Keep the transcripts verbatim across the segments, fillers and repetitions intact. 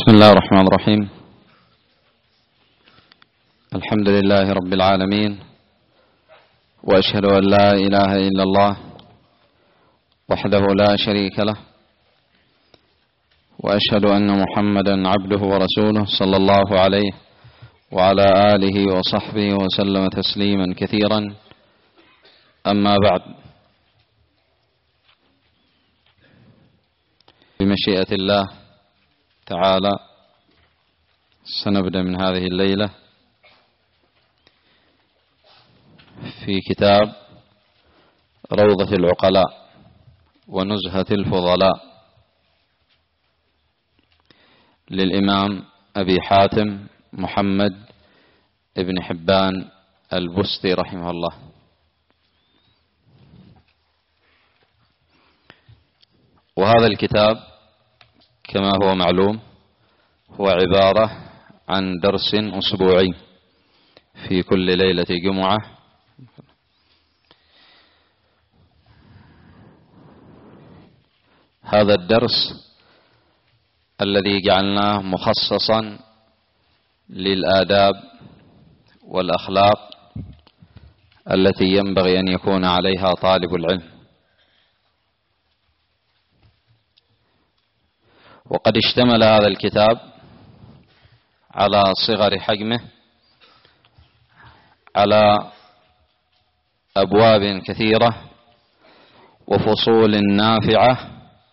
بسم الله الرحمن الرحيم. الحمد لله رب العالمين، وأشهد أن لا إله إلا الله وحده لا شريك له، وأشهد أن محمدا عبده ورسوله صلى الله عليه وعلى آله وصحبه وسلم تسليما كثيرا. أما بعد، بمشيئة الله تعالى سنبدأ من هذه الليلة في كتاب روضة العقلاء ونزهة الفضلاء للإمام أبي حاتم محمد ابن حبان البستي رحمه الله. وهذا الكتاب كما هو معلوم هو عبارة عن درس أسبوعي في كل ليلة جمعة، هذا الدرس الذي جعلناه مخصصا للآداب والأخلاق التي ينبغي أن يكون عليها طالب العلم. وقد اشتمل هذا الكتاب على صغر حجمه على أبواب كثيرة وفصول نافعة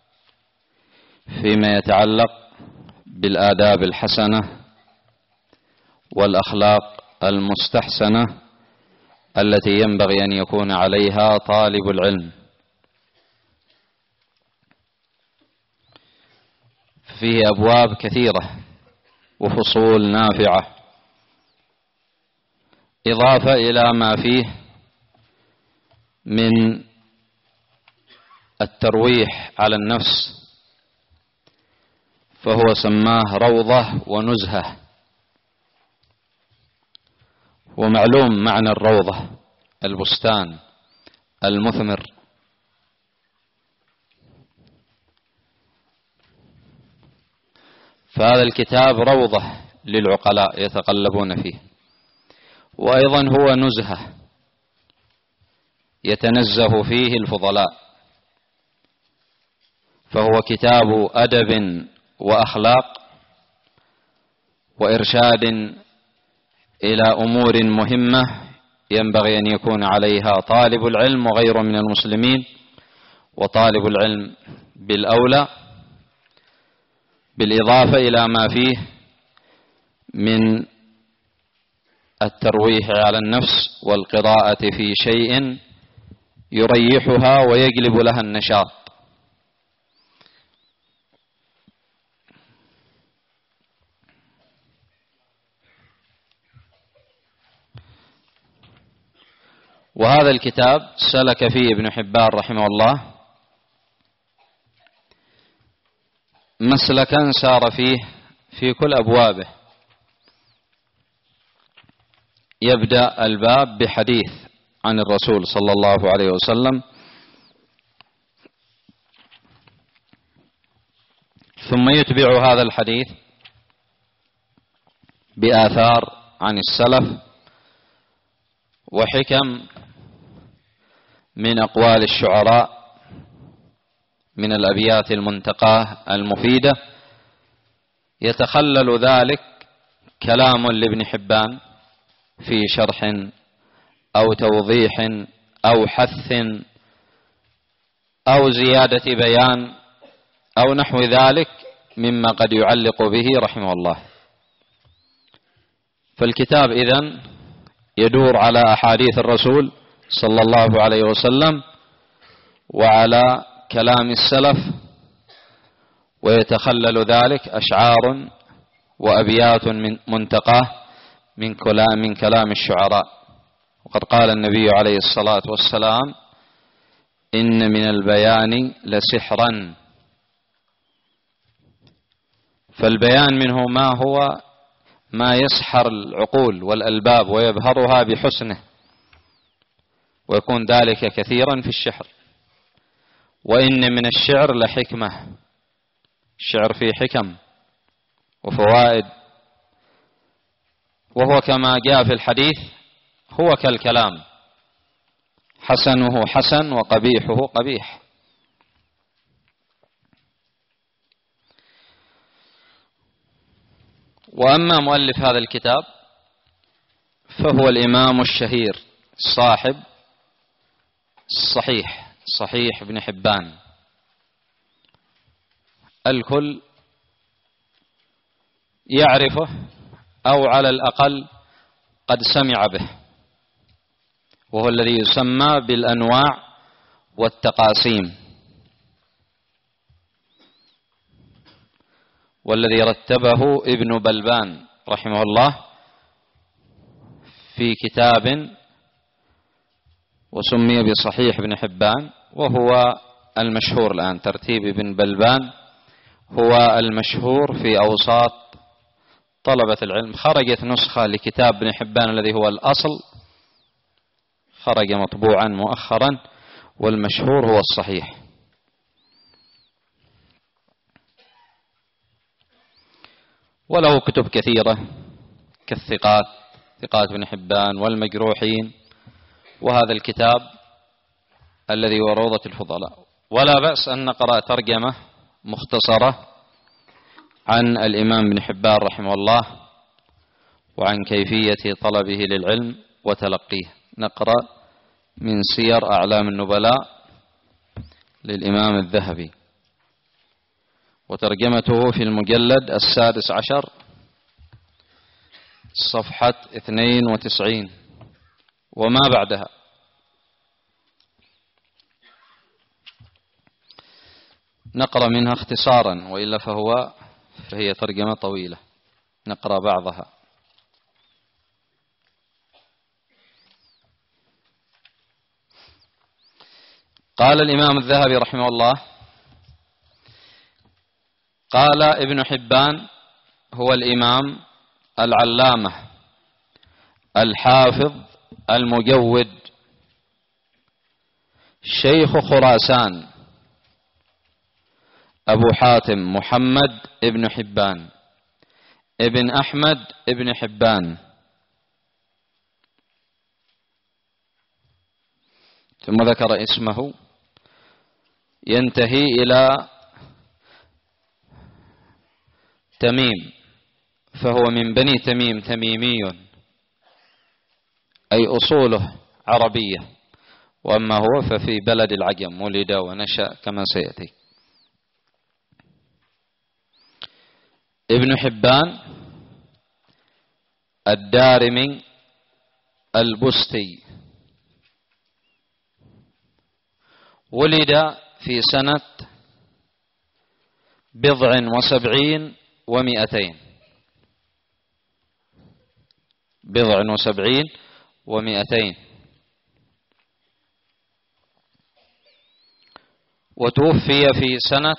فيما يتعلق بالآداب الحسنة والأخلاق المستحسنة التي ينبغي أن يكون عليها طالب العلم. فيه أبواب كثيرة وفصول نافعة، إضافة إلى ما فيه من الترويح على النفس، فهو سماه روضة ونزهة. ومعلوم معنى الروضة البستان المثمر، فهذا الكتاب روضة للعقلاء يتقلبون فيه، وأيضا هو نزهة يتنزه فيه الفضلاء، فهو كتاب أدب وأخلاق وإرشاد إلى أمور مهمة ينبغي أن يكون عليها طالب العلم وغيره من المسلمين، وطالب العلم بالأولى، بالإضافة إلى ما فيه من الترويح على النفس والقراءة في شيء يريحها ويجلب لها النشاط. وهذا الكتاب سلك فيه ابن حبان رحمه الله مسلكا سار فيه في كل أبوابه. يبدأ الباب بحديث عن الرسول صلى الله عليه وسلم، ثم يتبع هذا الحديث بآثار عن السلف وحكم من أقوال الشعراء من الأبيات المنتقاة المفيدة، يتخلل ذلك كلام لابن حبان في شرح أو توضيح أو حث أو زيادة بيان أو نحو ذلك مما قد يعلق به رحمه الله. فالكتاب إذن يدور على أحاديث الرسول صلى الله عليه وسلم وعلى كلام السلف، ويتخلل ذلك أشعار وأبيات من منتقاه من كلام من كلام الشعراء. وقد قال النبي عليه الصلاة والسلام: إن من البيان لسحرا. فالبيان منه ما هو ما يسحر العقول والألباب ويبهرها بحسنه، ويكون ذلك كثيرا في الشعر. وإن من الشعر لحكمة، الشعر فيه حكم وفوائد، وهو كما جاء في الحديث هو كالكلام، حسنه حسن وقبيحه قبيح. وأما مؤلف هذا الكتاب فهو الإمام الشهير صاحب الصحيح، صحيح ابن حبان، الكل يعرفه أو على الأقل قد سمع به، وهو الذي يسمى بالأنواع والتقاسيم، والذي رتبه ابن بلبان رحمه الله في كتاب وسمي بصحيح ابن حبان، وهو المشهور الآن. ترتيب ابن بلبان هو المشهور في أوساط طلبة العلم. خرجت نسخة لكتاب ابن حبان الذي هو الأصل، خرج مطبوعا مؤخرا، والمشهور هو الصحيح. وله كتب كثيرة كالثقات، ثقات ابن حبان والمجروحين، وهذا الكتاب الذي هو روضة الفضلاء. ولا بأس أن نقرأ ترجمة مختصرة عن الإمام ابن حبان رحمه الله وعن كيفية طلبه للعلم وتلقيه. نقرأ من سير أعلام النبلاء للإمام الذهبي، وترجمته في المجلد السادس عشر صفحة اثنين وتسعين وما بعدها. نقرأ منها اختصارا، وإلا فهو فهي ترجمة طويلة، نقرأ بعضها. قال الإمام الذهبي رحمه الله: قال ابن حبان هو الإمام العلامة الحافظ المجود شيخ خراسان أبو حاتم محمد ابن حبان ابن أحمد ابن حبان. ثم ذكر اسمه ينتهي إلى تميم، فهو من بني تميم، تميمي، أي أصوله عربية، وأما هو ففي بلد العجم ولد ونشأ كما سيأتي. ابن حبان الدارمي البستي، ولد في سنة بضع وسبعين ومئتين، بضع وسبعين ومئتين، وتوفي في سنة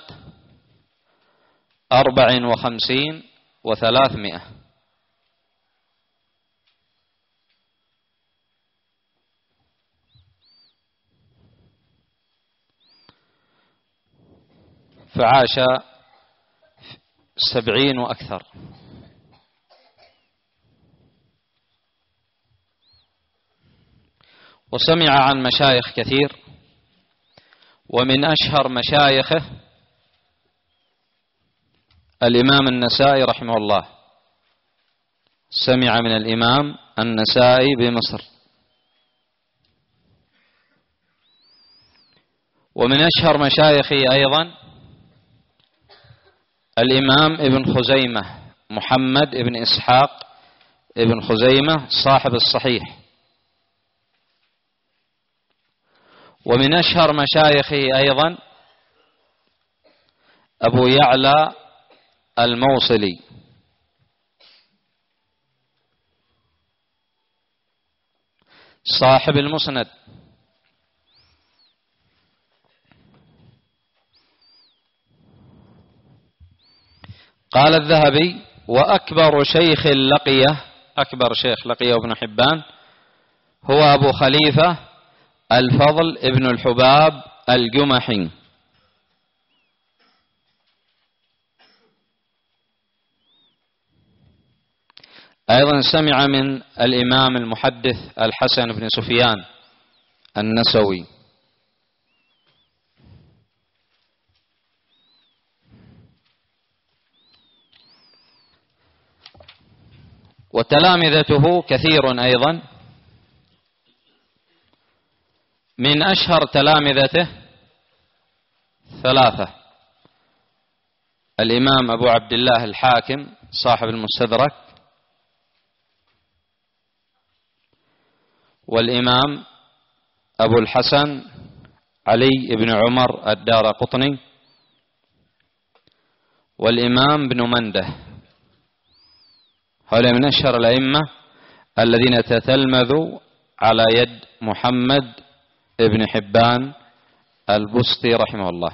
أربع وخمسين وثلاثمائة. فعاش سبعين وأكثر. وسمع عن مشايخ كثير، ومن أشهر مشايخه الإمام النسائي رحمه الله، سمع من الإمام النسائي بمصر. ومن أشهر مشايخه أيضا الإمام ابن خزيمة محمد ابن إسحاق ابن خزيمة صاحب الصحيح. ومن أشهر مشايخه أيضا أبو يعلى الموصلي، صاحب المسند. قال الذهبي: وأكبر شيخ لقيه، أكبر شيخ لقيه ابن حبان هو أبو خليفة الفضل ابن الحباب الجمحي، أيضا سمع من الإمام المحدث الحسن بن سفيان النسوي. وتلامذته كثير أيضا. من أشهر تلامذته ثلاثة: الإمام أبو عبد الله الحاكم صاحب المستدرك، والإمام أبو الحسن علي بن عمر الدارقطني، والإمام ابن منده. هؤلاء من أشهر الأئمة الذين تتلمذوا على يد محمد ابن حبان البسطي رحمه الله.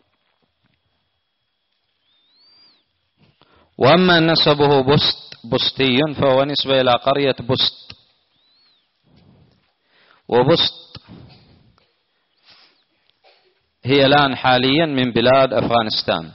وأما نسبه بسط بسطي فهو نسبة إلى قرية بسط، وبسط هي الآن حاليا من بلاد أفغانستان.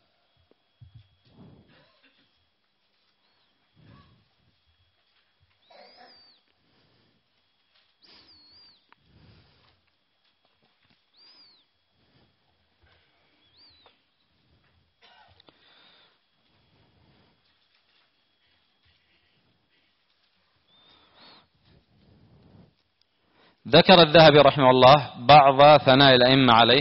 ذكر الذهبي رحمه الله بعض ثناء الأئمة عليه.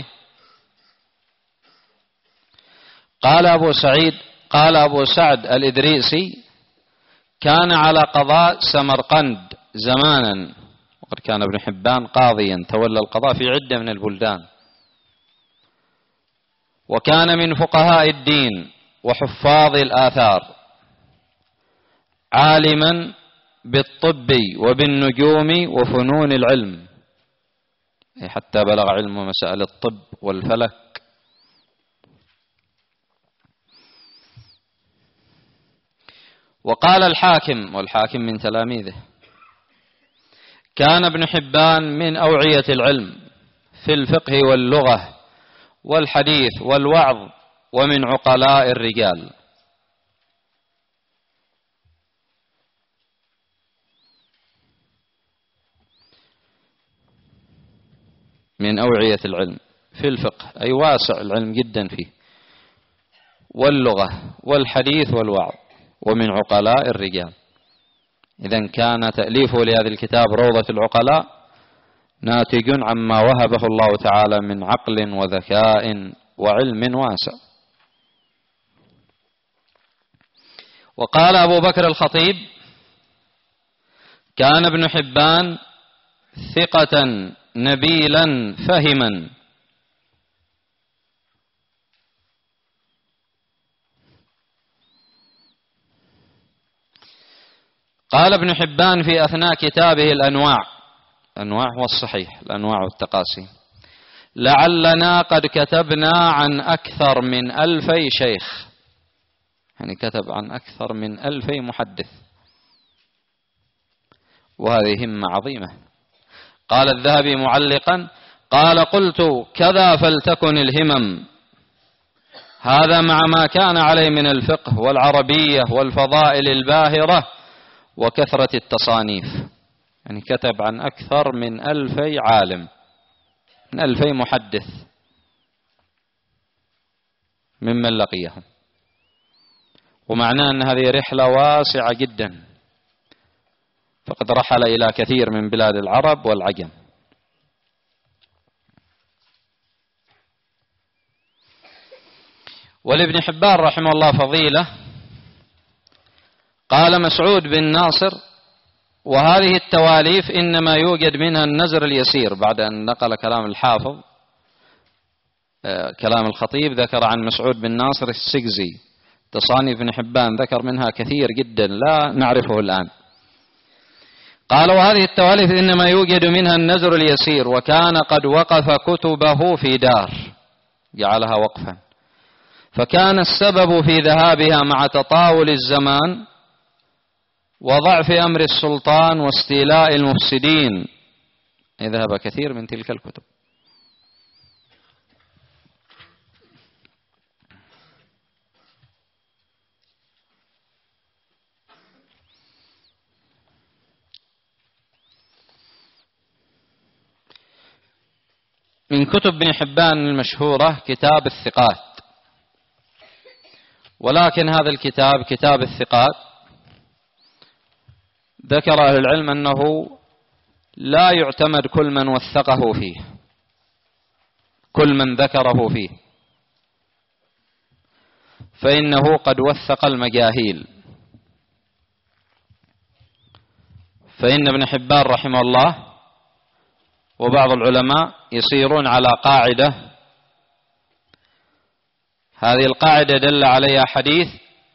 قال أبو سعيد قال أبو سعد الإدريسي: كان على قضاء سمرقند زمانا، وقد كان ابن حبان قاضيا تولى القضاء في عدة من البلدان، وكان من فقهاء الدين وحفاظ الآثار، عالما بالطب وبالنجوم وفنون العلم، حتى بلغ علم مسائل الطب والفلك. وقال الحاكم، والحاكم من تلاميذه: كان ابن حبان من أوعية العلم في الفقه واللغة والحديث والوعظ، ومن عقلاء الرجال. من أوعية العلم في الفقه، أي واسع العلم جدا فيه، واللغة والحديث والوعظ، ومن عقلاء الرجال. إذن كان تأليفه لهذا الكتاب روضة العقلاء ناتج عما وهبه الله تعالى من عقل وذكاء وعلم واسع. وقال أبو بكر الخطيب: كان ابن حبان ثقة نبيلا فهما. قال ابن حبان في أثناء كتابه الأنواع، أنواع هو الصحيح، الأنواع والتقاسيم: لعلنا قد كتبنا عن أكثر من ألفي شيخ، يعني كتب عن أكثر من ألفي محدث، وهذه همة عظيمة. قال الذهبي معلقا: قال قلت كذا فلتكن الهمم، هذا مع ما كان عليه من الفقه والعربية والفضائل الباهرة وكثرة التصانيف. يعني كتب عن أكثر من ألفي عالم، من ألفي محدث ممن لقيهم، ومعناه أن هذه رحلة واسعة جدا، فقد رحل إلى كثير من بلاد العرب والعجم. ولابن حبان رحمه الله فضيلة. قال مسعود بن ناصر: وهذه التواليف إنما يوجد منها النزر اليسير. بعد أن نقل كلام الحافظ كلام الخطيب، ذكر عن مسعود بن ناصر السجزي تصانيف ابن حبان، ذكر منها كثير جدا لا نعرفه الآن. قال: وهذه التواليف إنما يوجد منها النزر اليسير، وكان قد وقف كتبه في دار، جعلها وقفا، فكان السبب في ذهابها مع تطاول الزمان وضعف أمر السلطان واستيلاء المفسدين، ذهب كثير من تلك الكتب. من كتب ابن حبان المشهورة كتاب الثقات، ولكن هذا الكتاب كتاب الثقات ذكر أهل العلم أنه لا يعتمد كل من وثقه فيه، كل من ذكره فيه، فإنه قد وثق المجاهيل. فإن ابن حبان رحمه الله وبعض العلماء يصيرون على قاعدة، هذه القاعدة دل عليها حديث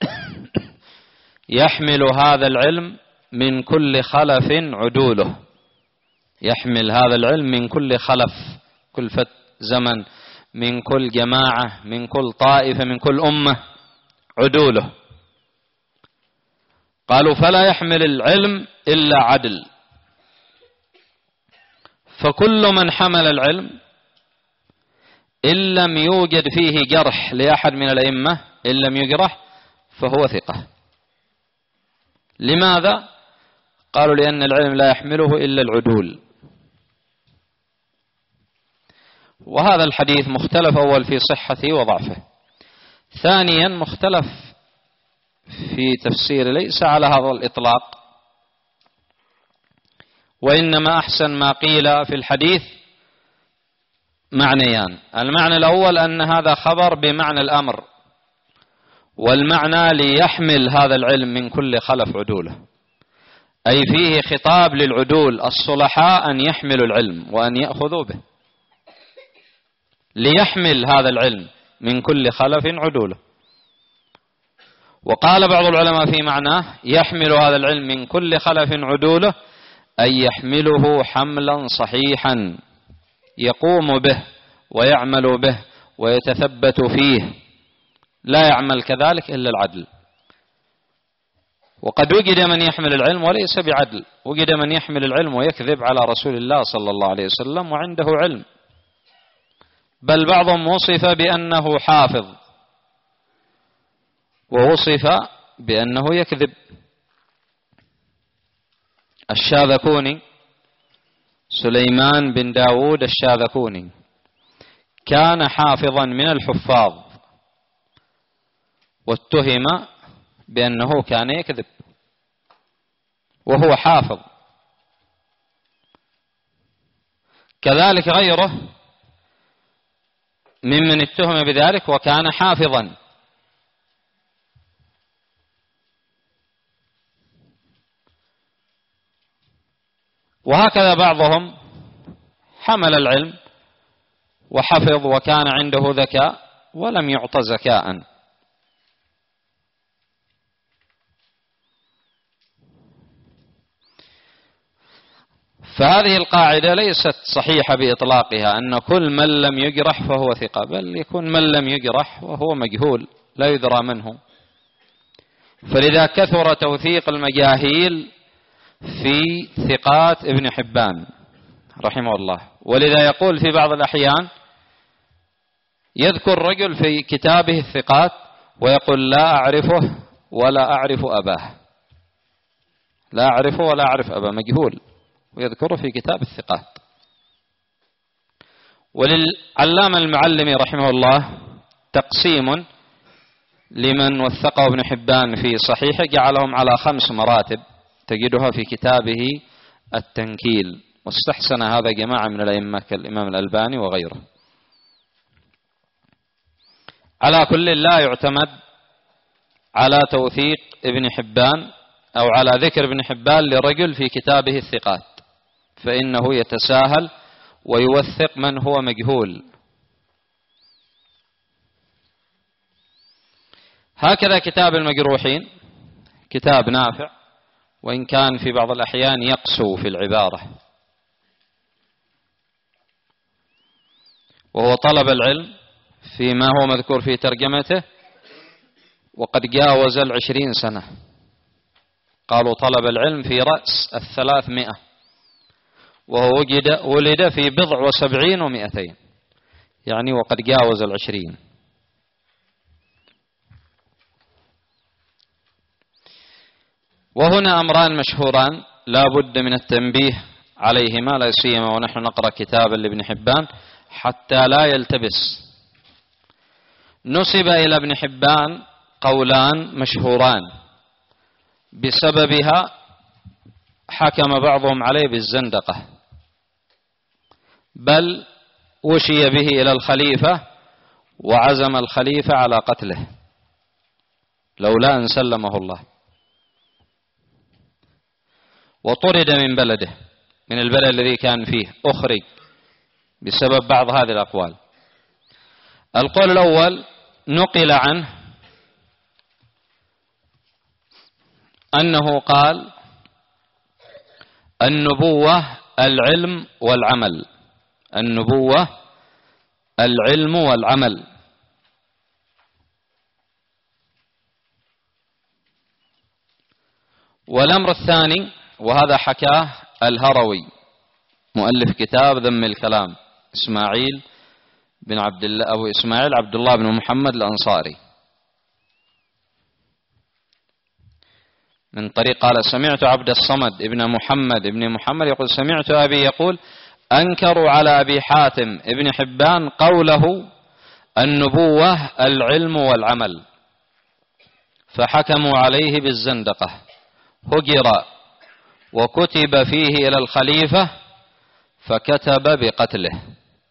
يحمل هذا العلم من كل خلف عدوله، يحمل هذا العلم من كل خلف، كل فت زمن، من كل جماعة، من كل طائفة، من كل أمة عدوله. قالوا فلا يحمل العلم إلا عدل، فكل من حمل العلم إن لم يوجد فيه جرح لأحد من الأئمة، إن لم يجرح فهو ثقة. لماذا؟ قالوا لأن العلم لا يحمله إلا العدول. وهذا الحديث مختلف أول في صحته وضعفه، ثانيا مختلف في تفسير ليس على هذا الإطلاق، وإنما أحسن ما قيل في الحديث معنيان. المعنى الأول أن هذا خبر بمعنى الأمر، والمعنى ليحمل هذا العلم من كل خلف عدوله، أي فيه خطاب للعدول الصلحاء أن يحملوا العلم وأن يأخذوا به، ليحمل هذا العلم من كل خلف عدوله. وقال بعض العلماء في معناه يحمل هذا العلم من كل خلف عدوله أي يحمله حملا صحيحا يقوم به ويعمل به ويتثبت فيه، لا يعمل كذلك إلا العدل. وقد وجد من يحمل العلم وليس بعدل، وجد من يحمل العلم ويكذب على رسول الله صلى الله عليه وسلم وعنده علم، بل بعضهم وصف بأنه حافظ ووصف بأنه يكذب. الشاذكوني سليمان بن داود الشاذكوني كان حافظا من الحفاظ، واتهم بأنه كان يكذب وهو حافظ. كذلك غيره ممن اتهم بذلك وكان حافظا. وهكذا بعضهم حمل العلم وحفظ وكان عنده ذكاء ولم يعط زكاء. فهذه القاعدة ليست صحيحة بإطلاقها أن كل من لم يجرح فهو ثقة، بل يكون من لم يجرح وهو مجهول لا يدرى منه. فلذا كثر توثيق المجاهيل في ثقات ابن حبان رحمه الله. ولذا يقول في بعض الأحيان يذكر رجل في كتابه الثقات ويقول لا أعرفه ولا أعرف أباه، لا أعرفه ولا أعرف أباه، مجهول، ويذكره في كتاب الثقات. وللعلامة المعلمي رحمه الله تقسيم لمن وثقه ابن حبان في صحيحه، جعلهم على خمس مراتب تجدها في كتابه التنكيل، واستحسن هذا جماعة من الأئمة كالإمام الألباني وغيره. على كل لا يعتمد على توثيق ابن حبان أو على ذكر ابن حبان لرجل في كتابه الثقات، فإنه يتساهل ويوثق من هو مجهول. هكذا كتاب المجروحين كتاب نافع، وإن كان في بعض الأحيان يقسو في العبارة، وهو طلب العلم فيما هو مذكور في ترجمته وقد جاوز العشرين سنة. قالوا طلب العلم في رأس الثلاثمائة، وهو وجد ولد في بضع وسبعين ومئتين، يعني وقد جاوز العشرين. وهنا أمران مشهوران لا بد من التنبيه عليهما، لا سيما ونحن نقرأ كتابا لابن حبان، حتى لا يلتبس. نسب إلى ابن حبان قولان مشهوران بسببها حكم بعضهم عليه بالزندقة، بل وشي به إلى الخليفة وعزم الخليفة على قتله لولا أن سلمه الله، وطرد من بلده، من البلد الذي كان فيه أخرج بسبب بعض هذه الأقوال. القول الأول نقل عنه أنه قال: النبوة العلم والعمل، النبوة العلم والعمل. والأمر الثاني، وهذا حكاه الهروي مؤلف كتاب ذم الكلام، إسماعيل بن عبد الله أبو إسماعيل عبد الله بن محمد الأنصاري، من طريق قال: سمعت عبد الصمد ابن محمد ابن محمد يقول: سمعت أبي يقول: أنكروا على أبي حاتم ابن حبان قوله النبوة العلم والعمل، فحكموا عليه بالزندقة، هجر وكتب فيه إلى الخليفة فكتب بقتله.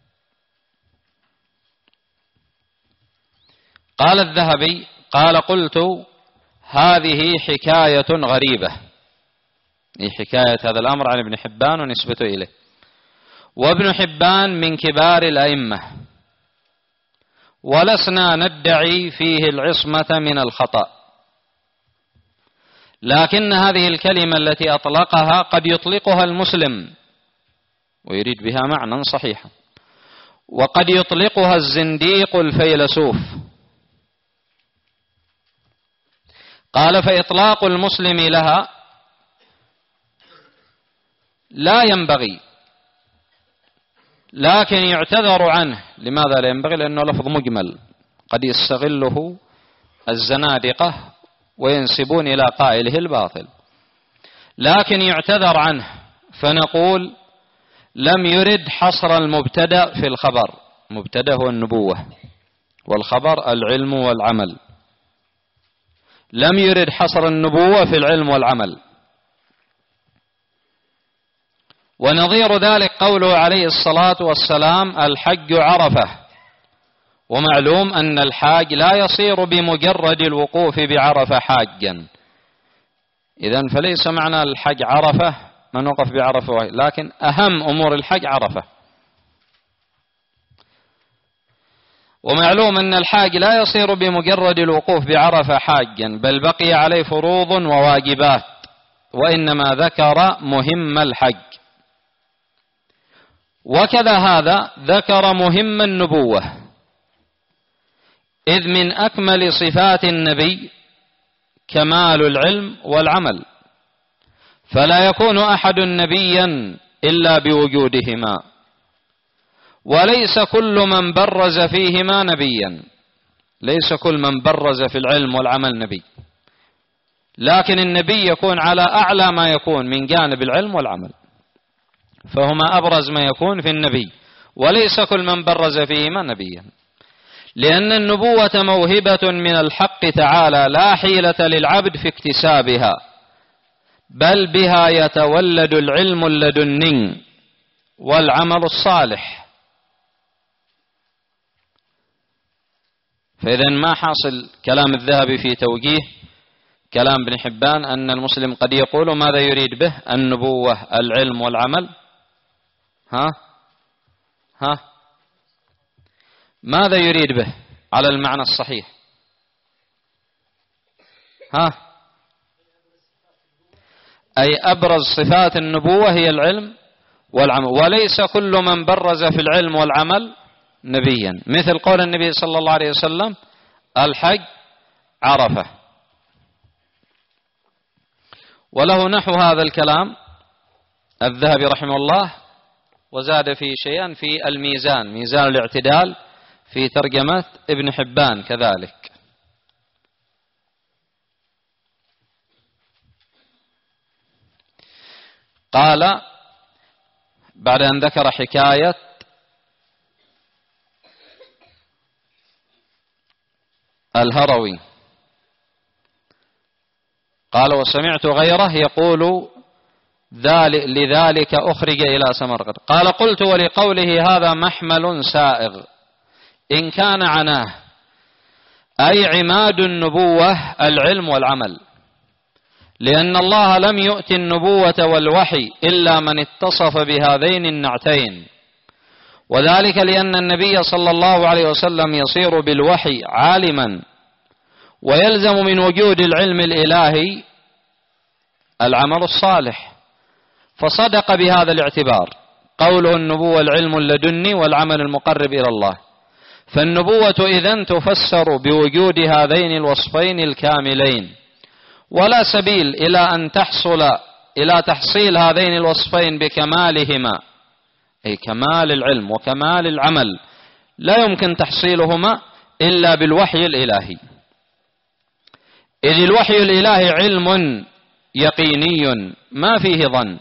قال الذهبي: قال: قلت هذه حكاية غريبة، هي حكاية هذا الأمر عن ابن حبان ونسبته إليه، وابن حبان من كبار الأئمة، ولسنا ندعي فيه العصمة من الخطأ، لكن هذه الكلمة التي أطلقها قد يطلقها المسلم ويريد بها معنى صحيحا، وقد يطلقها الزنديق الفيلسوف. قال: فإطلاق المسلم لها لا ينبغي، لكن يعتذر عنه. لماذا لا ينبغي؟ لأنه لفظ مجمل قد يستغله الزنادقة وينسبون إلى قائله الباطل، لكن يعتذر عنه، فنقول: لم يرد حصر المبتدأ في الخبر، مبتدأ هو النبوة والخبر العلم والعمل، لم يرد حصر النبوة في العلم والعمل. ونظير ذلك قوله عليه الصلاة والسلام: الحج عرفة، ومعلوم أن الحاج لا يصير بمجرد الوقوف بعرفة حاجا، إذن فليس معنى الحج عرفة من وقف بعرفة، لكن أهم أمور الحج عرفة. ومعلوم أن الحاج لا يصير بمجرد الوقوف بعرفة حاجا، بل بقي عليه فروض وواجبات، وإنما ذكر مهم الحج. وكذا هذا ذكر مهم النبوة، إذ من أكمل صفات النبي كمال العلم والعمل، فلا يكون أحد نبيا إلا بوجودهما، وليس كل من برز فيهما نبيا، ليس كل من برز في العلم والعمل نبي، لكن النبي يكون على أعلى ما يكون من جانب العلم والعمل، فهما أبرز ما يكون في النبي، وليس كل من برز فيهما نبيا، لأن النبوة موهبة من الحق تعالى لا حيلة للعبد في اكتسابها، بل بها يتولد العلم اللدني والعمل الصالح. فإذا ما حاصل كلام الذهبي في توجيه كلام ابن حبان أن المسلم قد يقول ماذا يريد به؟ النبوة العلم والعمل. ها ها ماذا يريد به على المعنى الصحيح؟ ها أي أبرز صفات النبوة هي العلم والعمل، وليس كل من برز في العلم والعمل نبيا، مثل قول النبي صلى الله عليه وسلم: الحج عرفة. وله نحو هذا الكلام الذهبي رحمه الله، وزاد فيه شيئا في الميزان، ميزان الاعتدال، في ترجمة ابن حبان كذلك. قال بعد أن ذكر حكاية الهروي قال وسمعت غيره يقول لذلك أخرج إلى سمرقند. قال قلت ولقوله هذا محمل سائغ إن كان عناه أي عماد النبوة العلم والعمل، لأن الله لم يؤت النبوة والوحي إلا من اتصف بهذين النعتين، وذلك لأن النبي صلى الله عليه وسلم يصير بالوحي عالما، ويلزم من وجود العلم الإلهي العمل الصالح، فصدق بهذا الاعتبار قوله النبوة العلم اللدني والعمل المقرب إلى الله. فالنبوة إذن تفسر بوجود هذين الوصفين الكاملين، ولا سبيل إلى أن تحصل إلى تحصيل هذين الوصفين بكمالهما، أي كمال العلم وكمال العمل، لا يمكن تحصيلهما إلا بالوحي الإلهي، إذ الوحي الإلهي علم يقيني ما فيه ظن،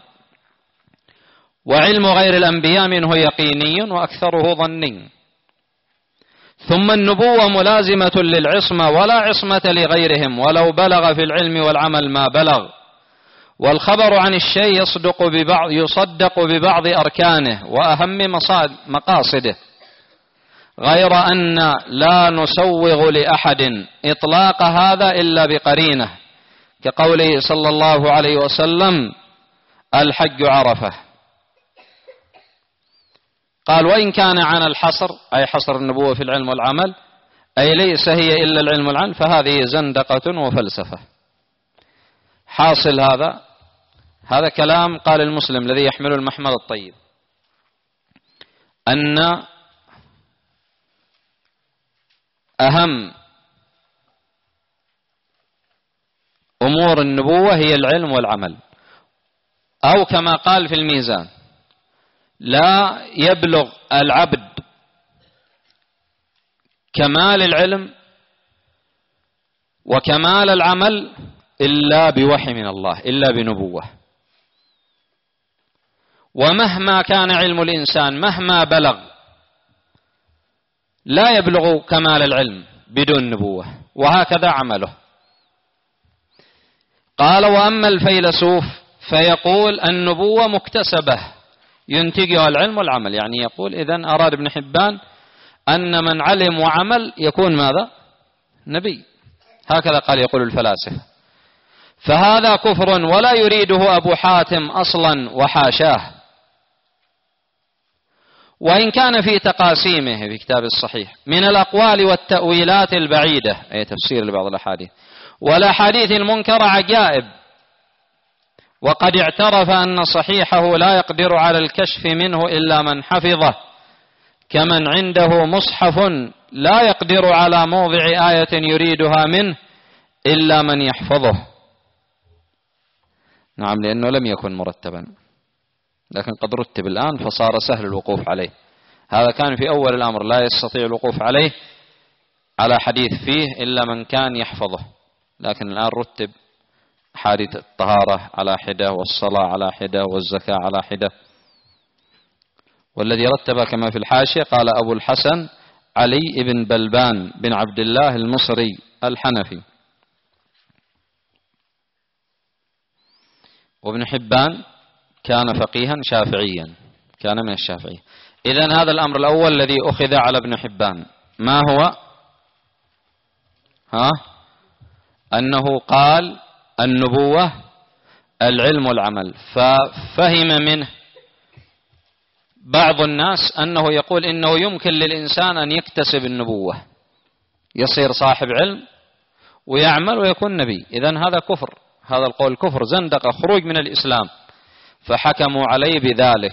وعلم غير الأنبياء منه يقيني وأكثره ظني. ثم النبوة ملازمة للعصمة، ولا عصمة لغيرهم ولو بلغ في العلم والعمل ما بلغ، والخبر عن الشيء يصدق ببعض يصدق ببعض أركانه وأهم مقاصده، غير أن لا نسوغ لأحد إطلاق هذا إلا بقرينه، كقوله صلى الله عليه وسلم الحج عرفة. قال وإن كان عن الحصر أي حصر النبوة في العلم والعمل، أي ليس هي إلا العلم والعمل، فهذه زندقة وفلسفة. حاصل هذا هذا كلام قال المسلم الذي يحمل المحمل الطيب، أن أهم أمور النبوة هي العلم والعمل، أو كما قال في الميزان لا يبلغ العبد كمال العلم وكمال العمل إلا بوحي من الله، إلا بنبوة. ومهما كان علم الإنسان مهما بلغ لا يبلغ كمال العلم بدون نبوة، وهكذا عمله. قال وأما الفيلسوف فيقول النبوة مكتسبة ينتجها العلم والعمل، يعني يقول إذن أراد ابن حبان أن من علم وعمل يكون ماذا؟ نبي، هكذا قال يقول الفلاسفة. فهذا كفر ولا يريده أبو حاتم أصلا وحاشاه، وإن كان في تقاسيمه في كتاب الصحيح من الأقوال والتأويلات البعيدة، أي تفسير لبعض الأحاديث والأحاديث المنكرة عجائب، وقد اعترف أن صحيحه لا يقدر على الكشف منه إلا من حفظه، كمن عنده مصحف لا يقدر على موضع آية يريدها منه إلا من يحفظه. نعم، لأنه لم يكن مرتبا، لكن قد رتب الآن فصار سهل الوقوف عليه. هذا كان في أول الأمر لا يستطيع الوقوف عليه على حديث فيه إلا من كان يحفظه، لكن الآن رتب حادث الطهارة على حدة، والصلاة على حدة، والزكاة على حدة. والذي رتب كما في الحاشية قال أبو الحسن علي بن بلبان بن عبد الله المصري الحنفي. وابن حبان كان فقيها شافعيا، كان من الشافعية. إذن هذا الأمر الأول الذي أخذ على ابن حبان ما هو؟ ها؟ أنه قال النبوة العلم والعمل، ففهم منه بعض الناس أنه يقول إنه يمكن للإنسان أن يكتسب النبوة، يصير صاحب علم ويعمل ويكون نبي. إذن هذا كفر، هذا القول كفر زندقة، خروج من الإسلام، فحكموا عليه بذلك.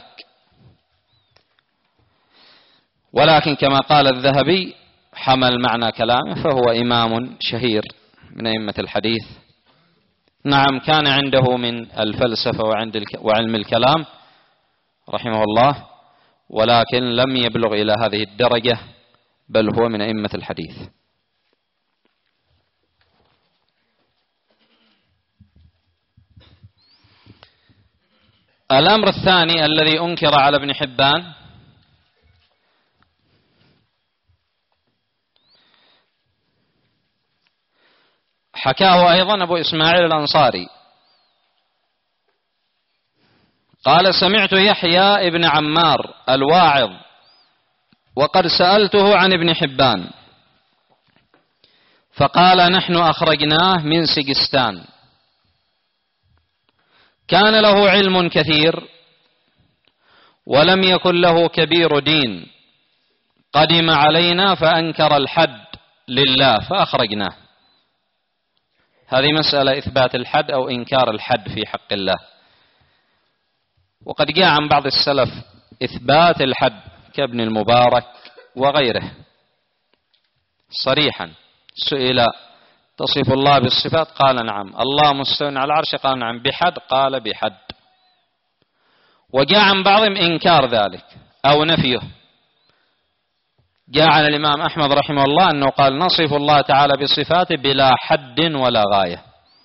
ولكن كما قال الذهبي حمل معنى كلامه، فهو إمام شهير من أئمة الحديث. نعم، كان عنده من الفلسفة وعند وعلم الكلام رحمه الله، ولكن لم يبلغ إلى هذه الدرجة، بل هو من أئمة الحديث. الأمر الثاني الذي أنكر على ابن حبان حكاه أيضا أبو إسماعيل الأنصاري قال سمعت يحيى ابن عمار الواعظ وقد سألته عن ابن حبان فقال نحن أخرجناه من سجستان، كان له علم كثير ولم يكن له كبير دين، قدم علينا فأنكر الحد لله فأخرجناه. هذه مسألة إثبات الحد أو إنكار الحد في حق الله. وقد جاء عن بعض السلف إثبات الحد كابن المبارك وغيره صريحا، سئل تصف الله بالصفات قال نعم، الله مستوى على العرش قال نعم، بحد قال بحد. وجاء عن بعضهم إنكار ذلك أو نفيه، جاء عن الإمام أحمد رحمه الله أنه قال نصف الله تعالى بصفاته بلا حد ولا غاية.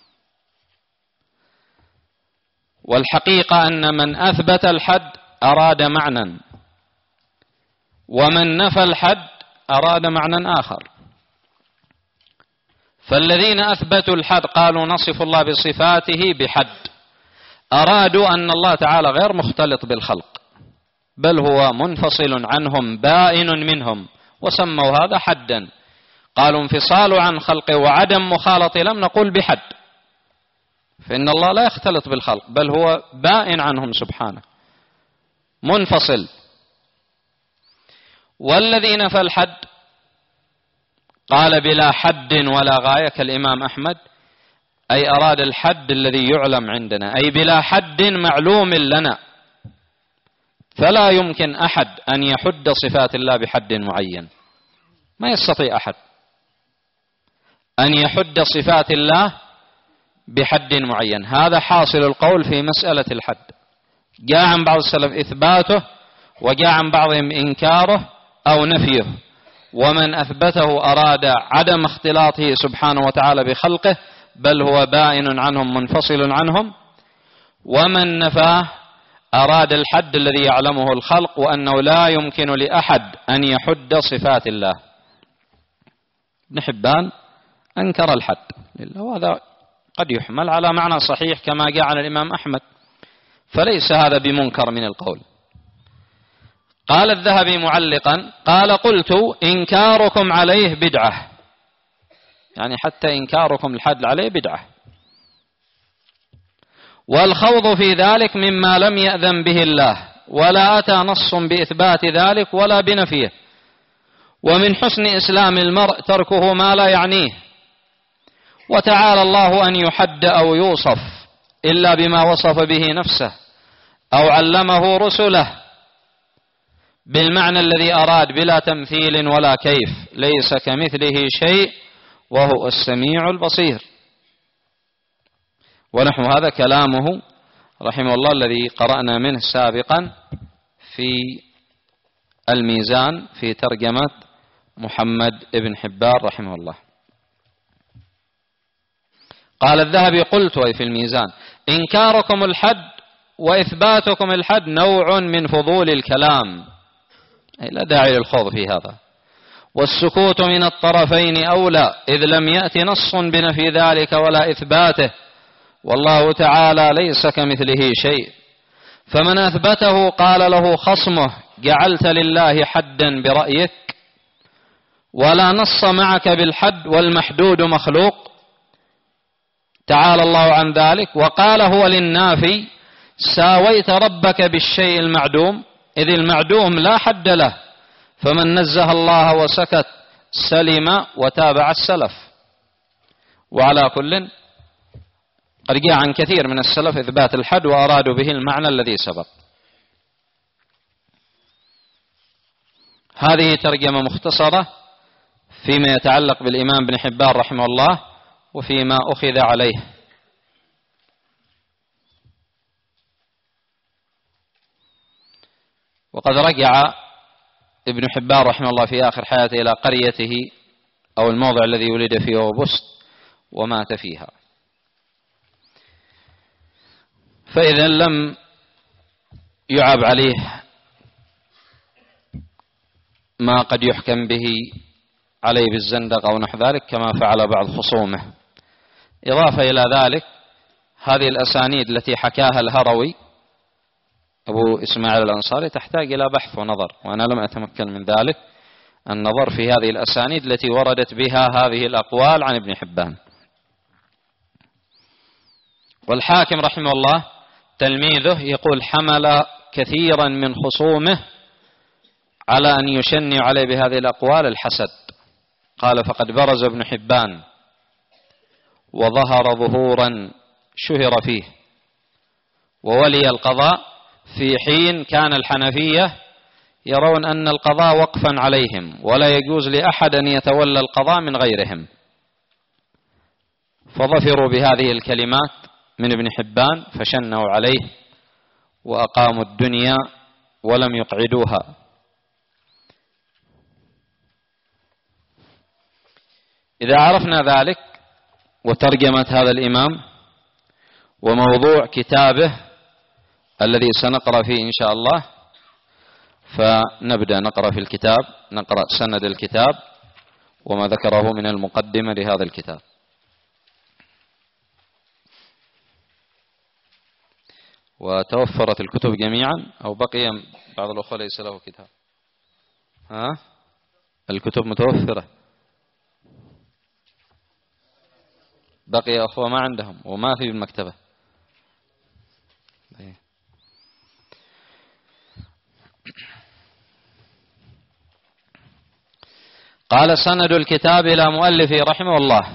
والحقيقة أن من أثبت الحد أراد معنى، ومن نفى الحد أراد معنى آخر. فالذين أثبتوا الحد قالوا نصف الله بصفاته بحد، أرادوا أن الله تعالى غير مختلط بالخلق، بل هو منفصل عنهم بائن منهم، وسموا هذا حدا. قالوا انفصال عن خلقه وعدم مخالطه لم نقول بحد، فإن الله لا يختلط بالخلق بل هو بائن عنهم سبحانه منفصل. والذي نفى الحد قال بلا حد ولا غاية كالإمام أحمد، أي أراد الحد الذي يعلم عندنا، أي بلا حد معلوم لنا، فلا يمكن أحد أن يحد صفات الله بحد معين، ما يستطيع أحد أن يحد صفات الله بحد معين. هذا حاصل القول في مسألة الحد. جاء عن بعض السلف إثباته وجاء عن بعضهم إنكاره أو نفيه، ومن أثبته أراد عدم اختلاطه سبحانه وتعالى بخلقه بل هو بائن عنهم منفصل عنهم، ومن نفاه أراد الحد الذي يعلمه الخلق، وأنه لا يمكن لأحد أن يحد صفات الله. ابن حبان أنكر الحد لله، وهذا قد يحمل على معنى صحيح كما جاء عن الإمام أحمد، فليس هذا بمنكر من القول. قال الذهبي معلقا قال قلت إنكاركم عليه بدعة، يعني حتى إنكاركم الحد عليه بدعة، والخوض في ذلك مما لم يأذن به الله، ولا أتى نص بإثبات ذلك ولا بنفيه، ومن حسن إسلام المرء تركه ما لا يعنيه، وتعالى الله أن يحد أو يوصف إلا بما وصف به نفسه أو علمه رسله بالمعنى الذي أراد بلا تمثيل ولا كيف، ليس كمثله شيء وهو السميع البصير. ونحو هذا كلامه رحمه الله الذي قرأنا منه سابقا في الميزان في ترجمة محمد بن حبان رحمه الله. قال الذهبي قلت أي في الميزان إنكاركم الحد وإثباتكم الحد نوع من فضول الكلام، أي لا داعي للخوض في هذا، والسكوت من الطرفين أولى، إذ لم يأت نص بنفي ذلك ولا إثباته، والله تعالى ليس كمثله شيء. فمن أثبته قال له خصمه جعلت لله حدا برأيك، ولا نص معك بالحد والمحدود مخلوق، تعالى الله عن ذلك. وقال هو للنافي ساويت ربك بالشيء المعدوم، إذ المعدوم لا حد له، فمن نزه الله وسكت سلم وتابع السلف. وعلى كل قد جاء عن كثير من السلف إثبات الحد وأرادوا به المعنى الذي سبق. هذه ترجمة مختصرة فيما يتعلق بالإمام ابن حبان رحمه الله وفيما أخذ عليه. وقد رجع ابن حبان رحمه الله في آخر حياته إلى قريته أو الموضع الذي ولد فيه وبست ومات فيها، فإذا لم يعب عليه ما قد يحكم به عليه بالزندق أو نحو ذلك كما فعل بعض خصومه، إضافة إلى ذلك هذه الأسانيد التي حكاها الهروي أبو إسماعيل الأنصاري تحتاج إلى بحث ونظر، وأنا لم أتمكن من ذلك، النظر في هذه الأسانيد التي وردت بها هذه الأقوال عن ابن حبان. والحاكم رحمه الله تلميذه يقول حمل كثيرا من خصومه على أن يشنع عليه بهذه الأقوال الحسد. قال فقد برز ابن حبان وظهر ظهورا شهر فيه وولي القضاء في حين كان الحنفية يرون أن القضاء وقفا عليهم ولا يجوز لأحد أن يتولى القضاء من غيرهم، فظفروا بهذه الكلمات من ابن حبان فشنوا عليه وأقاموا الدنيا ولم يقعدوها. إذا عرفنا ذلك وترجمة هذا الإمام وموضوع كتابه الذي سنقرأ فيه إن شاء الله، فنبدأ نقرأ في الكتاب، نقرأ سند الكتاب وما ذكره من المقدمة لهذا الكتاب. وتوفرت الكتب جميعا أو بقي بعض الأخوة ليس له كتاب؟ ها؟ الكتب متوفرة، بقي أخوة ما عندهم وما في المكتبة. قال سند الكتاب إلى مؤلفه رحمه الله.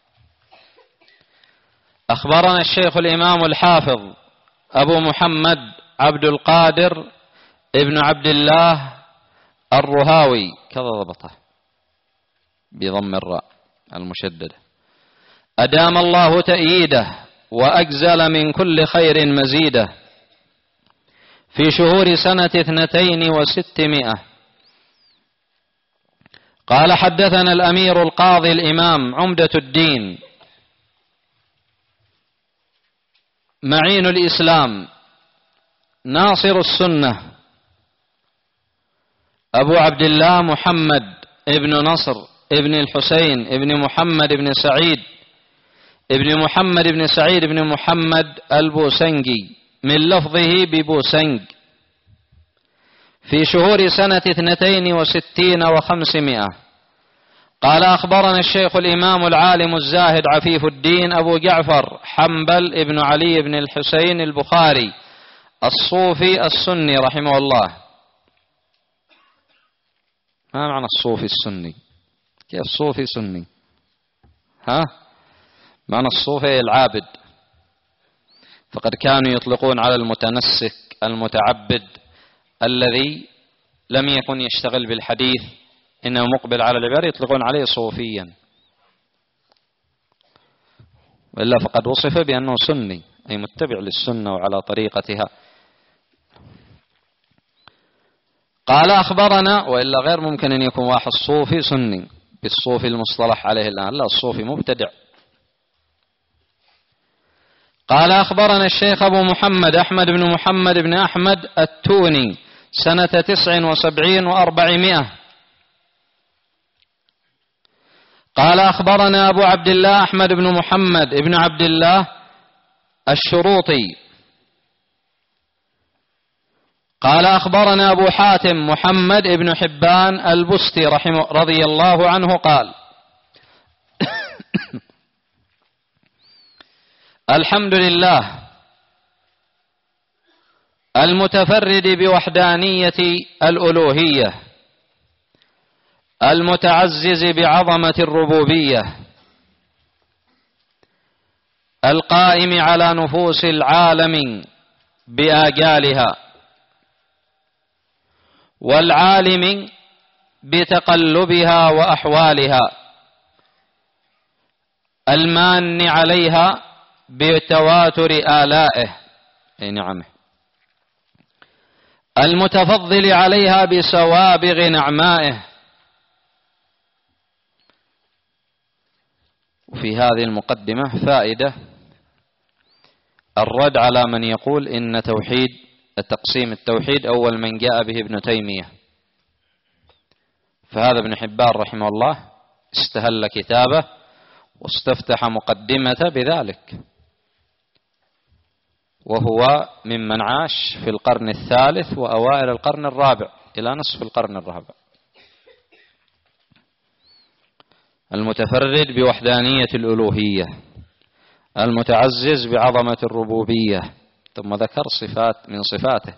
أخبرنا الشيخ الإمام الحافظ أبو محمد عبد القادر ابن عبد الله الرهاوي، كذا ضبطه بضم الراء المشددة، أدام الله تأييده وأجزل من كل خير مزيده، في شهور سنة اثنتين وستمائة. قال حدثنا الأمير القاضي الإمام عمدة الدين معين الإسلام ناصر السنة أبو عبد الله محمد ابن نصر ابن الحسين ابن محمد ابن سعيد ابن محمد ابن سعيد ابن محمد البوسنجي من لفظه ببوسنج، في شهور سنة اثنتين وستين وخمسمائة. قال أخبرنا الشيخ الإمام العالم الزاهد عفيف الدين أبو جعفر حنبل ابن علي بن الحسين البخاري الصوفي السني رحمه الله. ما معنى الصوفي السني؟ كيف الصوفي سني؟ ها؟ معنى الصوفي العابد، فقد كانوا يطلقون على المتنسك المتعبد الذي لم يكن يشتغل بالحديث إنه مقبل على العبادة يطلقون عليه صوفيا، وإلا فقد وصف بأنه سني أي متبع للسنة وعلى طريقتها. قال أخبرنا، وإلا غير ممكن أن يكون واحد صوفي سني بالصوفي المصطلح عليه الآن، لا، الصوفي مبتدع. قال أخبرنا الشيخ أبو محمد أحمد بن محمد بن أحمد التوني سنة تسع وسبعين وأربعمائة. قال أخبرنا أبو عبد الله أحمد بن محمد بن عبد الله الشروطي. قال أخبرنا أبو حاتم محمد بن حبان البستي رحمه رضي الله عنه قال الحمد لله المتفرد بوحدانية الألوهية المتعزز بعظمة الربوبية القائم على نفوس العالم بآجالها والعالم بتقلبها وأحوالها المان عليها بتواتر آلائه أي نعمه المتفضل عليها بسوابغ نعمائه. وفي هذه المقدمة فائدة الرد على من يقول إن توحيد التقسيم التوحيد أول من جاء به ابن تيمية، فهذا ابن حبان رحمه الله استهل كتابه واستفتح مقدمة بذلك، وهو ممن عاش في القرن الثالث وأوائل القرن الرابع إلى نصف القرن الرابع، المتفرد بوحدانية الألوهية، المتعزز بعظمة الربوبية، ثم ذكر صفات من صفاته.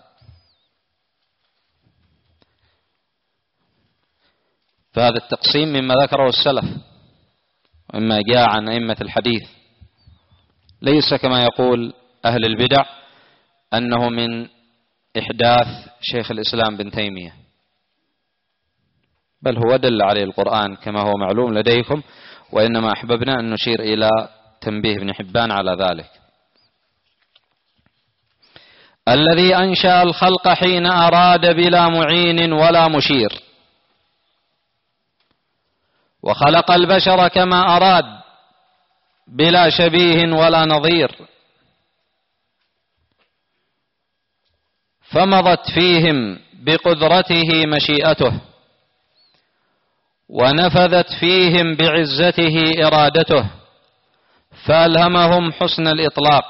فهذا التقسيم مما ذكره السلف ومما جاء عن أئمة الحديث، ليس كما يقول أهل البدع أنه من إحداث شيخ الإسلام بن تيمية، بل هو دل عليه القرآن كما هو معلوم لديكم، وإنما أحببنا أن نشير إلى تنبيه ابن حبان على ذلك. الذي أنشأ الخلق حين أراد بلا معين ولا مشير، وخلق البشر كما أراد بلا شبيه ولا نظير، فمضت فيهم بقدرته مشيئته، ونفذت فيهم بعزته إرادته، فألهمهم حسن الإطلاق،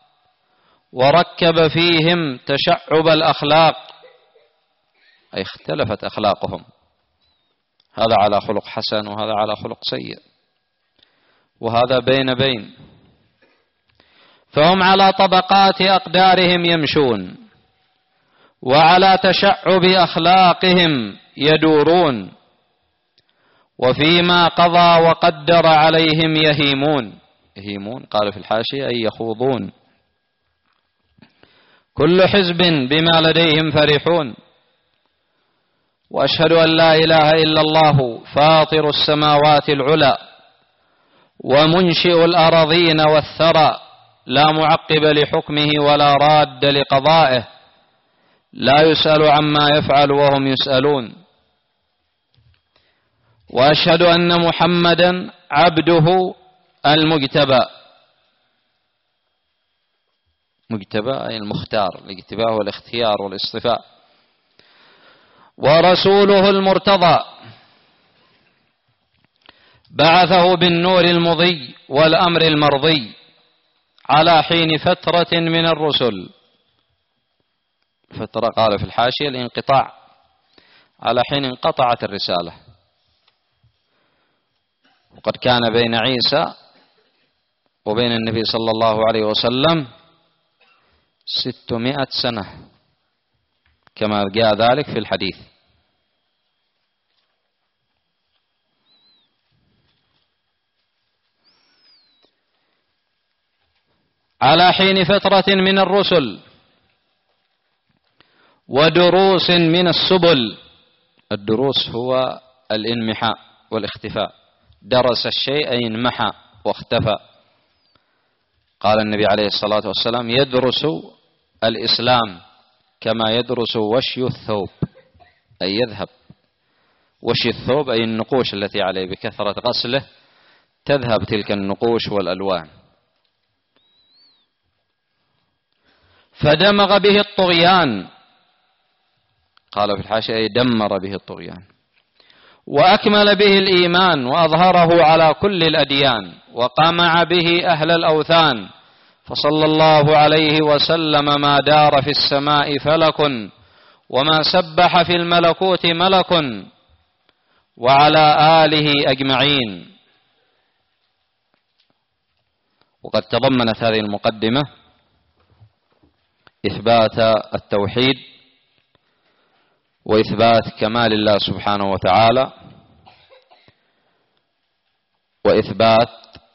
وركب فيهم تشعب الأخلاق، أي اختلفت أخلاقهم، هذا على خلق حسن وهذا على خلق سيء، وهذا بين بين، فهم على طبقات أقدارهم يمشون، وعلى تشعب أخلاقهم يدورون، وفيما قضى وقدر عليهم يهيمون. يهيمون قال في الحاشية أي يخوضون. كل حزب بما لديهم فرحون. وأشهد أن لا إله إلا الله فاطر السماوات العلى ومنشئ الأراضين والثرى، لا معقب لحكمه ولا راد لقضائه، لا يسأل عما يفعل وهم يسألون. وأشهد أن محمدا عبده المجتبى، مجتبى أي المختار، الاجتباء والاختيار والاصطفاء، ورسوله المرتضى، بعثه بالنور المضي والأمر المرضي على حين فترة من الرسل. فترة قال في الحاشية الانقطاع، على حين انقطعت الرسالة، وقد كان بين عيسى وبين النبي صلى الله عليه وسلم ستمائة سنة كما جاء ذلك في الحديث. على حين فترة من الرسل ودروس من السبل. الدروس هو الانمحاء والاختفاء، درس الشيء أي انمحى واختفى. قال النبي عليه الصلاة والسلام يدرس الإسلام كما يدرس وشي الثوب، أي يذهب. وشي الثوب أي النقوش التي عليه، بكثرة غسله تذهب تلك النقوش والألوان. فدمغ به الطغيان، قال في الحاشية أي دمر به الطغيان، وأكمل به الإيمان وأظهره على كل الأديان، وقمع به أهل الأوثان، فصلى الله عليه وسلم ما دار في السماء فلك وما سبح في الملكوت ملك، وعلى آله أجمعين. وقد تضمنت هذه المقدمة إثبات التوحيد وإثبات كمال الله سبحانه وتعالى، وإثبات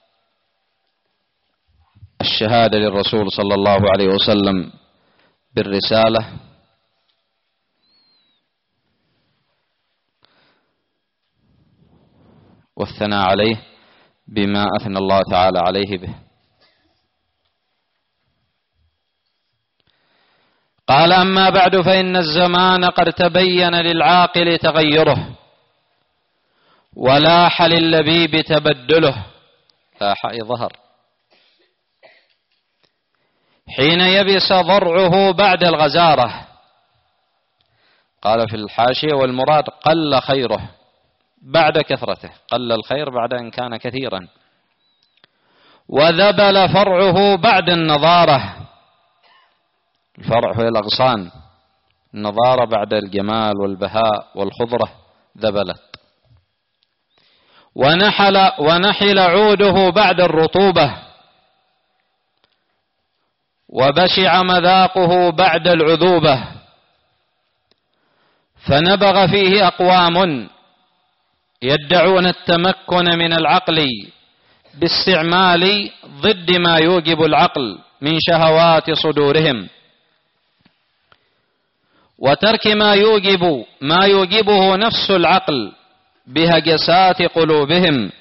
الشهادة للرسول صلى الله عليه وسلم بالرسالة، والثناء عليه بما أثنى الله تعالى عليه به. قال أما بعد فإن الزمان قد تبين للعاقل تغيره، ولاح لللبيب تبدله. لاح أي ظهر، حين يبس ضرعه بعد الغزارة. قال في الحاشية والمراد قل خيره بعد كثرته، قل الخير بعد أن كان كثيرا. وذبل فرعه بعد النضارة. الفرع هو الأغصان، النضارة بعد الجمال والبهاء والخضرة ذبلت. ونحل, ونحل عوده بعد الرطوبة، وبشع مذاقه بعد العذوبة. فنبغ فيه أقوام يدعون التمكن من العقل باستعمال ضد ما يوجب العقل من شهوات صدورهم، وترك ما يوجب ما يوجبه نفس العقل بهجسات قلوبهم.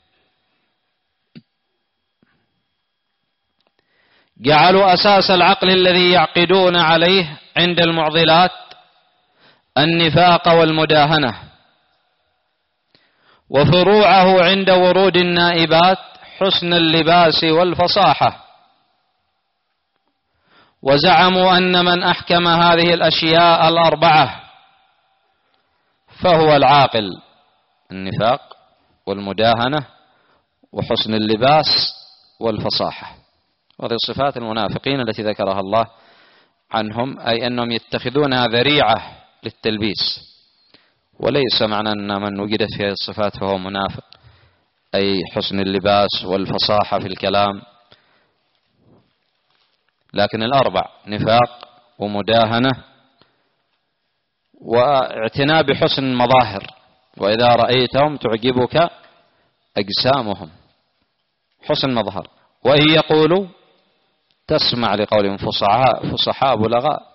جعلوا أساس العقل الذي يعقدون عليه عند المعضلات النفاق والمداهنة، وفروعه عند ورود النائبات حسن اللباس والفصاحة. وزعموا أن من أحكم هذه الأشياء الأربعة فهو العاقل: النفاق والمداهنة وحسن اللباس والفصاحة. وهذه صفات المنافقين التي ذكرها الله عنهم، أي أنهم يتخذونها ذريعة للتلبيس، وليس معنى أن من وجدت في هذه الصفات فهو منافق، أي حسن اللباس والفصاحة في الكلام، لكن الأربع: نفاق ومداهنة واعتناء بحسن المظاهر، وإذا رأيتهم تعجبك أجسامهم، حسن مظهر، وإن يقولوا تسمع لقولهم فصحاء فصحاء بلغاء.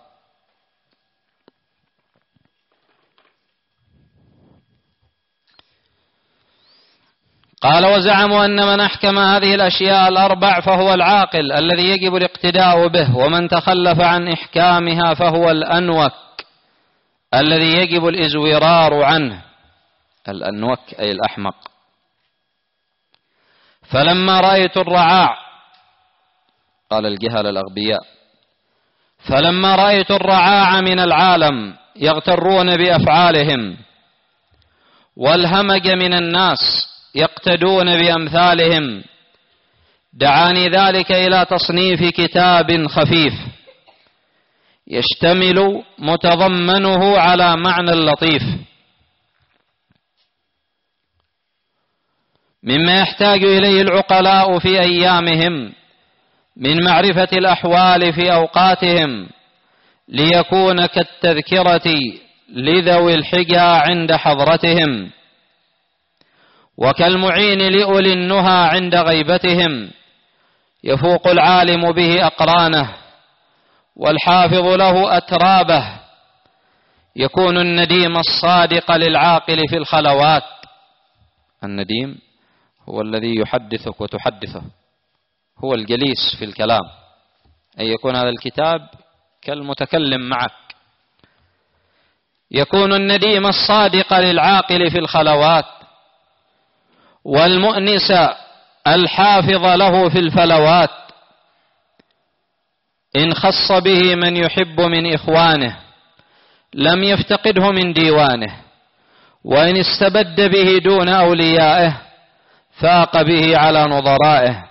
قال: وزعموا أن من أحكم هذه الأشياء الأربع فهو العاقل الذي يجب الاقتداء به، ومن تخلف عن إحكامها فهو الأنوك الذي يجب الإزورار عنه. الأنوك أي الأحمق. فلما رأيت الرعاع، قال الجهل الأغبياء، فلما رأيت الرعاع من العالم يغترون بأفعالهم، والهمج من الناس يقتدون بأمثالهم، دعاني ذلك إلى تصنيف كتاب خفيف يشتمل متضمنه على معنى لطيف مما يحتاج إليه العقلاء في أيامهم من معرفة الأحوال في أوقاتهم، ليكون كالتذكرة لذوي الحجى عند حضرتهم، وكالمعين لأولي النهى عند غيبتهم، يفوق العالم به أقرانه والحافظ له أترابه، يكون النديم الصادق للعاقل في الخلوات. النديم هو الذي يحدثك وتحدثه، هو الجليس في الكلام، أي يكون هذا الكتاب كالمتكلم معك. يكون النديم الصادق للعاقل في الخلوات، والمؤنس الحافظ له في الفلوات، إن خص به من يحب من إخوانه لم يفتقده من ديوانه، وإن استبد به دون أوليائه فاق به على نظرائه.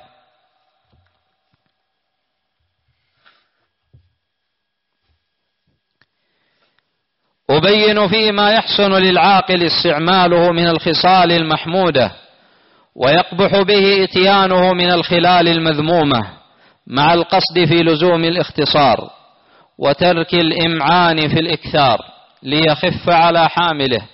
أبين فيما يحسن للعاقل استعماله من الخصال المحمودة، ويقبح به إتيانه من الخلال المذمومة، مع القصد في لزوم الاختصار وترك الإمعان في الإكثار، ليخف على حامله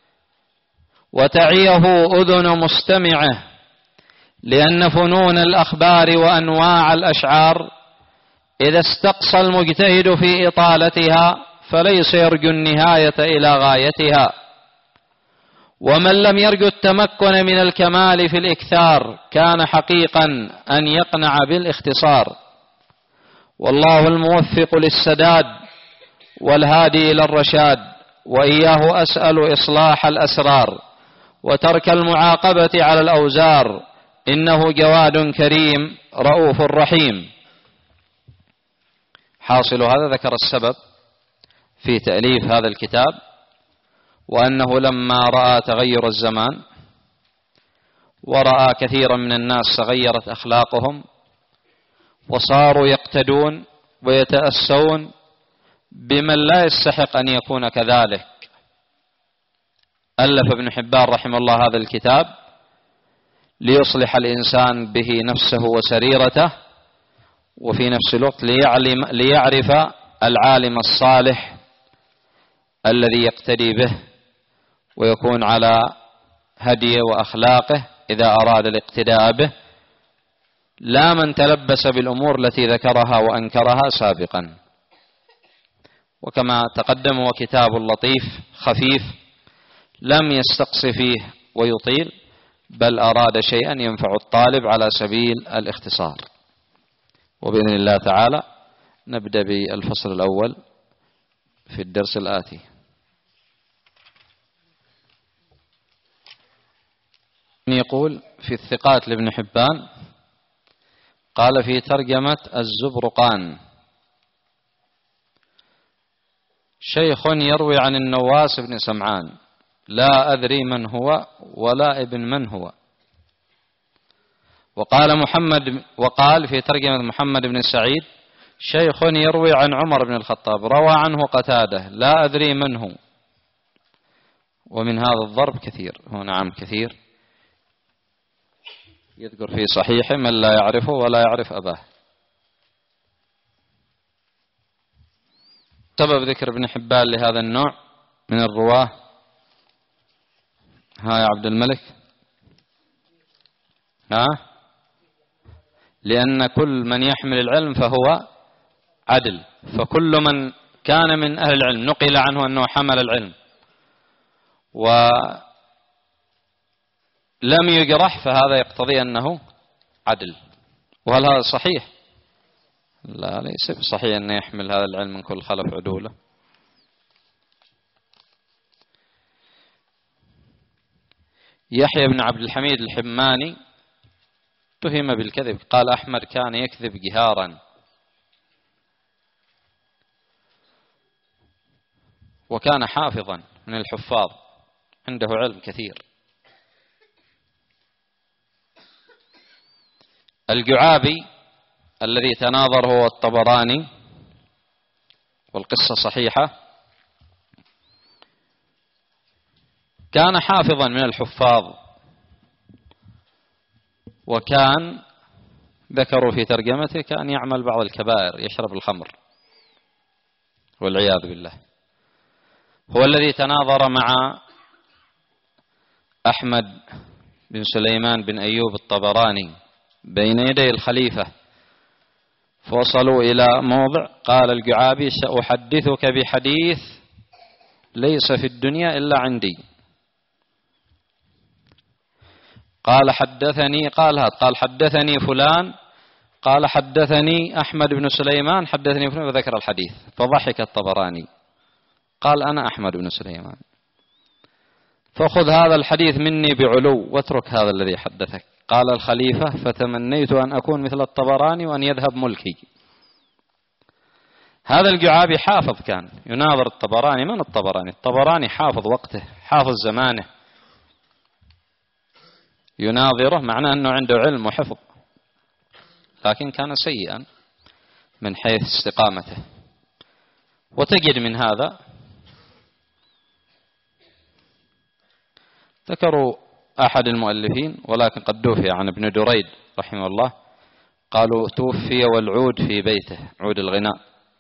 وتعيه أذن مستمعه، لأن فنون الأخبار وأنواع الأشعار إذا استقصى المجتهد في إطالتها فليس يرجو النهاية إلى غايتها، ومن لم يرجو التمكن من الكمال في الإكثار كان حقيقا أن يقنع بالاختصار. والله الموفق للسداد والهادي إلى الرشاد، وإياه أسأل إصلاح الأسرار وترك المعاقبة على الأوزار، إنه جواد كريم رؤوف رحيم. حاصل هذا ذكر السبب في تأليف هذا الكتاب، وأنه لما رأى تغير الزمان ورأى كثيرا من الناس تغيرت أخلاقهم وصاروا يقتدون ويتأسون بمن لا يستحق أن يكون كذلك. ألف ابن حبان رحمه الله هذا الكتاب ليصلح الإنسان به نفسه وسريرته، وفي نفس الوقت ليعرف العالم الصالح الذي يقتدي به ويكون على هديه وأخلاقه إذا أراد الاقتداء به، لا من تلبس بالأمور التي ذكرها وأنكرها سابقا. وكما تقدم هو كتاب لطيف خفيف لم يستقص فيه ويطيل، بل أراد شيئا ينفع الطالب على سبيل الاختصار. وبإذن الله تعالى نبدأ بالفصل الأول في الدرس الآتي. يقول في الثقات لابن حبان، قال في ترجمة الزبرقان: شيخ يروي عن النواس بن سمعان لا أدري من هو ولا ابن من هو. وقال محمد وقال في ترجمة محمد بن سعيد: شيخ يروي عن عمر بن الخطاب روى عنه قتادة لا أدري من هو. ومن هذا الضرب كثير، هو نعم كثير، يذكر في صحيحه من لا يعرفه ولا يعرف أباه. سبب ذكر ابن حبان لهذا النوع من الرواه، ها يا عبد الملك؟ ها؟ لأن كل من يحمل العلم فهو عدل، فكل من كان من أهل العلم نقل عنه أنه حمل العلم ولم يجرح فهذا يقتضي أنه عدل. وهل هذا صحيح؟ لا، ليس بصحيح أن يحمل هذا العلم من كل خلف عدوله. يحيى بن عبد الحميد الحماني اتهم بالكذب، قال أحمد كان يكذب جهارا، وكان حافظا من الحفاظ عنده علم كثير. الجعابي الذي تناظر هو الطبراني والقصة صحيحة، كان حافظا من الحفاظ، وكان ذكروا في ترجمته كان يعمل بعض الكبائر، يشرب الخمر والعياذ بالله. هو الذي تناظر مع أحمد بن سليمان بن أيوب الطبراني بين يدي الخليفة، فوصلوا إلى موضع قال الجعابي: سأحدثك بحديث ليس في الدنيا إلا عندي. قال حدثني قال هات قال حدثني فلان، قال حدثني أحمد بن سليمان حدثني فلان، وذكر الحديث. فضحك الطبراني قال: أنا أحمد بن سليمان، فخذ هذا الحديث مني بعلو واترك هذا الذي حدثك. قال الخليفة: فتمنيت أن أكون مثل الطبراني وأن يذهب ملكي. هذا الجعابي حافظ، كان يناظر الطبراني. من الطبراني؟ الطبراني حافظ وقته، حافظ زمانه، يناظره، معناه أنه عنده علم وحفظ، لكن كان سيئا من حيث استقامته. وتجد من هذا ذكروا أحد المؤلفين، ولكن قد توفي عن ابن دريد رحمه الله، قالوا توفي والعود في بيته، عود الغناء،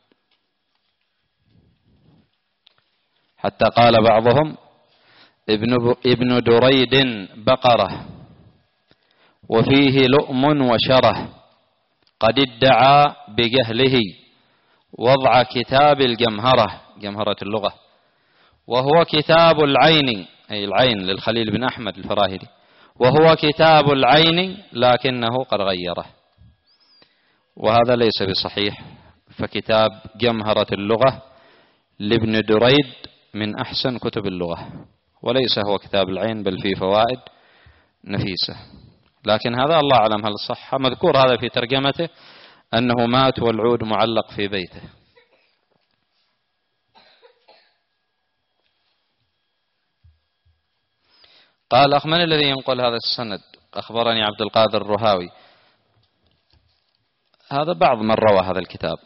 حتى قال بعضهم: ابن ابن دريد بقرة وفيه لؤم وشره، قد ادعى بجهله وضع كتاب الجمهرة، جمهرة اللغة، وهو كتاب العين، أي العين للخليل بن أحمد الفراهيدي، وهو كتاب العين لكنه قد غيره. وهذا ليس بصحيح، فكتاب جمهرة اللغة لابن دريد من أحسن كتب اللغة، وليس هو كتاب العين، بل فيه فوائد نفيسة. لكن هذا الله أعلم هل صح. مذكور هذا في ترجمته أنه مات والعود معلق في بيته. قال: أخ من الذي ينقل هذا السند؟ أخبرني عبد القادر الرهاوي. هذا بعض من روى هذا الكتاب.